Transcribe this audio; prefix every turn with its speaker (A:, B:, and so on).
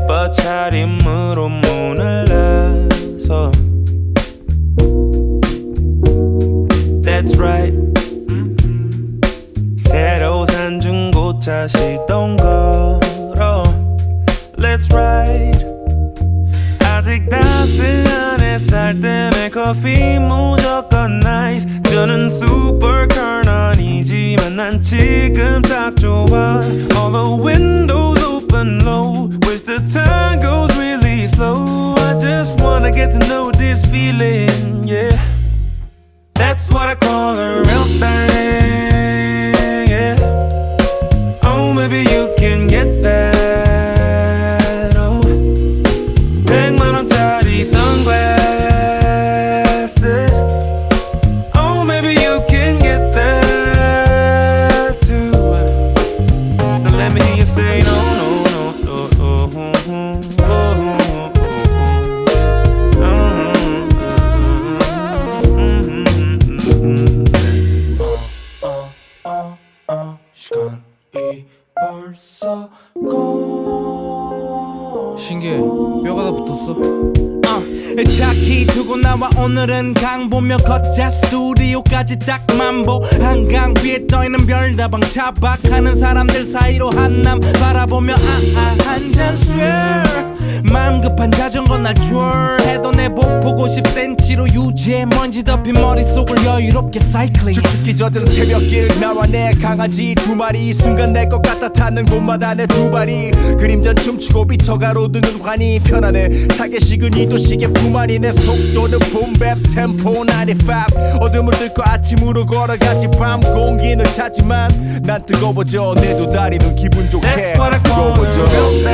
A: 차림으로 문을 나서 That's right 새로 산 중고차 시동 걸어 Let's ride 아직 따스한 햇살 때문에 커피 무조건 나이스 저는 슈퍼카는 아니지만 난 지금 딱 좋아 All the windows open low Wish the time goes really slow I just wanna get to know this feeling, yeah That's what I call a real thing, yeah Oh, maybe you can get that, oh 100만 원짜리 sunglasses Oh, maybe you can get that too Now let me hear you say no, no, no, no, oh, oh, 시간이 벌써
B: 신기해 뼈가 다 붙었어
C: 차키 두고 나와 오늘은 강 보며 걷자 스튜디오까지 딱 만보 한강 위에 떠있는 별다방 차박하는 사람들 사이로 한남 바라보며 한잔 swear 마음 급한 자전거 날 줄 해도 내 복 보고 10cm로 유지해 먼지 덮인 머릿속을 여유롭게 사이클링
D: 축축히 젖은 새벽길 나와 내 강아지 두 마리 순간 내 것 같아 타는 곳마다 내 두 발이 그림전 춤추고 비쳐가 로드는 환히 편안해 차게 식은 이 도시의 부만이 내 속도는 붐백 템포 95 어둠을 뚫고 아침으로 걸어가지 밤 공기는 차지만 난 뜨거워져 내 두 다리는 기분 좋게
A: That's what I call
D: 뜨거워져